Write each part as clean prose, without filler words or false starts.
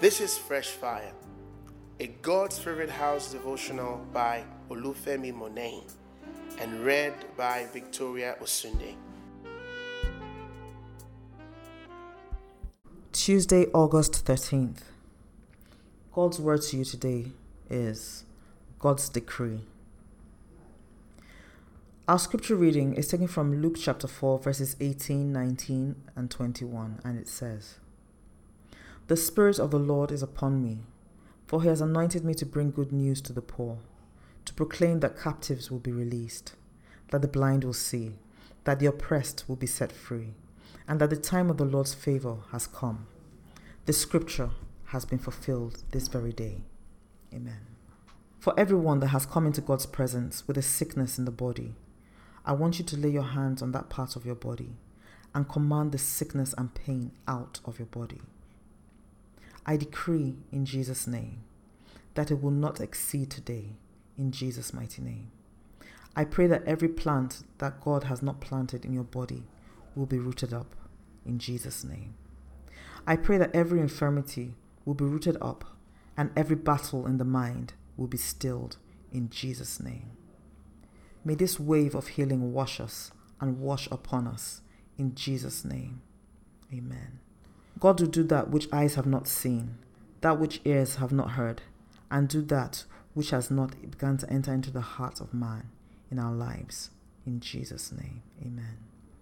This is Fresh Fire, a God's Favorite House devotional by Olufemi Monain and read by Victoria Osunde. Tuesday, August 13th. God's word to you today is God's decree. Our scripture reading is taken from Luke chapter 4, verses 18, 19, and 21, and it says, "The Spirit of the Lord is upon me, for he has anointed me to bring good news to the poor, to proclaim that captives will be released, that the blind will see, that the oppressed will be set free, and that the time of the Lord's favor has come. The scripture has been fulfilled this very day." Amen. For everyone that has come into God's presence with a sickness in the body, I want you to lay your hands on that part of your body and command the sickness and pain out of your body. I decree in Jesus' name that it will not exceed today, in Jesus' mighty name. I pray that every plant that God has not planted in your body will be rooted up, in Jesus' name. I pray that every infirmity will be rooted up and every battle in the mind will be stilled, in Jesus' name. May this wave of healing wash us and wash upon us, in Jesus' name. Amen. God will do that which eyes have not seen, that which ears have not heard, and do that which has not begun to enter into the heart of man in our lives. In Jesus' name, amen.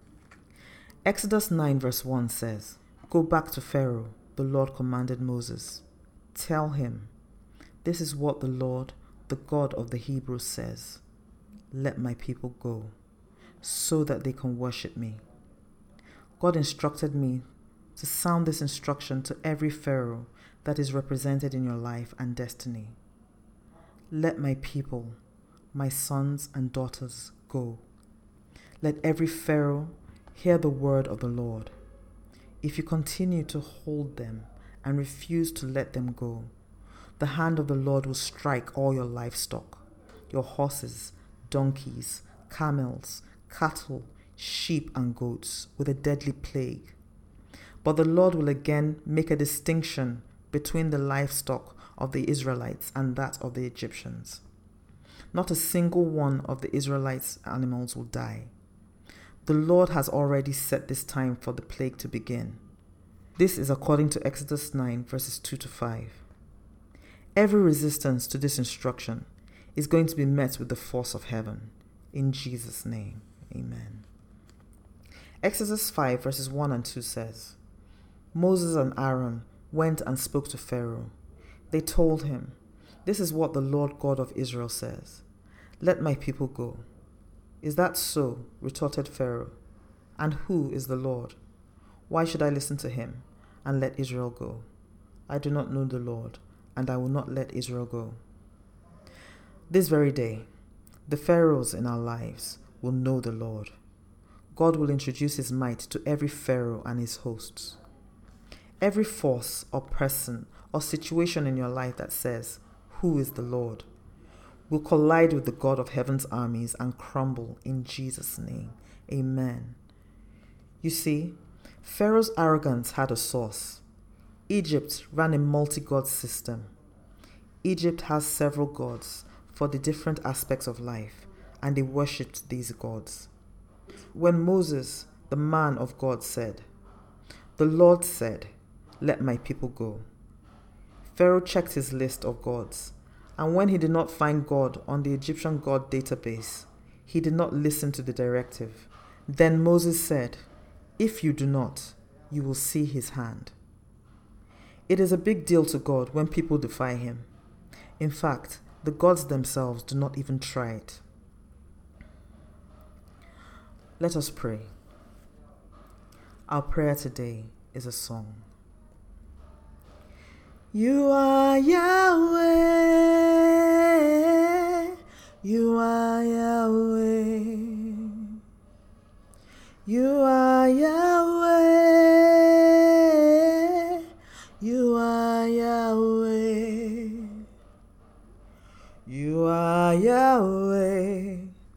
Exodus 9 verse 1 says, "Go back to Pharaoh, the Lord commanded Moses. Tell him, this is what the Lord, the God of the Hebrews says. Let my people go, so that they can worship me." God instructed me to sound this instruction to every Pharaoh that is represented in your life and destiny. Let my people, my sons and daughters, go. Let every Pharaoh hear the word of the Lord. If you continue to hold them and refuse to let them go, the hand of the Lord will strike all your livestock, your horses, donkeys, camels, cattle, sheep, and goats with a deadly plague. But the Lord will again make a distinction between the livestock of the Israelites and that of the Egyptians. Not a single one of the Israelites' animals will die. The Lord has already set this time for the plague to begin. This is according to Exodus 9 verses 2 to 5. Every resistance to this instruction is going to be met with the force of heaven. In Jesus' name, amen. Exodus 5 verses 1 and 2 says, "Moses and Aaron went and spoke to Pharaoh. They told him, 'This is what the Lord God of Israel says. Let my people go.' 'Is that so?' retorted Pharaoh. 'And who is the Lord? Why should I listen to him and let Israel go? I do not know the Lord, and I will not let Israel go.'" This very day, the Pharaohs in our lives will know the Lord. God will introduce his might to every Pharaoh and his hosts. Every force or person or situation in your life that says, "Who is the Lord?" will collide with the God of heaven's armies and crumble in Jesus' name. Amen. You see, Pharaoh's arrogance had a source. Egypt ran a multi-god system. Egypt has several gods for the different aspects of life, and they worshipped these gods. When Moses, the man of God, said, "The Lord said, let my people go," Pharaoh checked his list of gods, and when he did not find God on the Egyptian god database, he did not listen to the directive. Then Moses said, "If you do not, you will see his hand." It is a big deal to God when people defy him. In fact, the gods themselves do not even try it. Let us pray. Our prayer today is a song. You are Yahweh, you are Yahweh, you are Yahweh, you are Yahweh, you are Yahweh,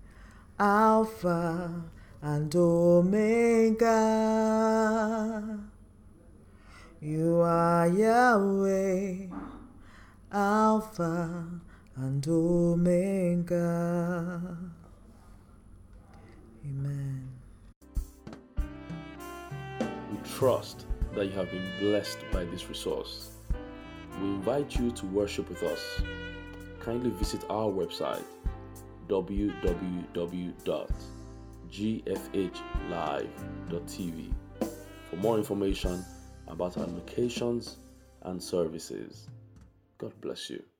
Alpha and Omega. You are Yahweh, Alpha and Omega. Amen. We trust that you have been blessed by this resource. We invite you to worship with us. Kindly visit our website www.gfhlive.tv for more information about our locations and services. God bless you.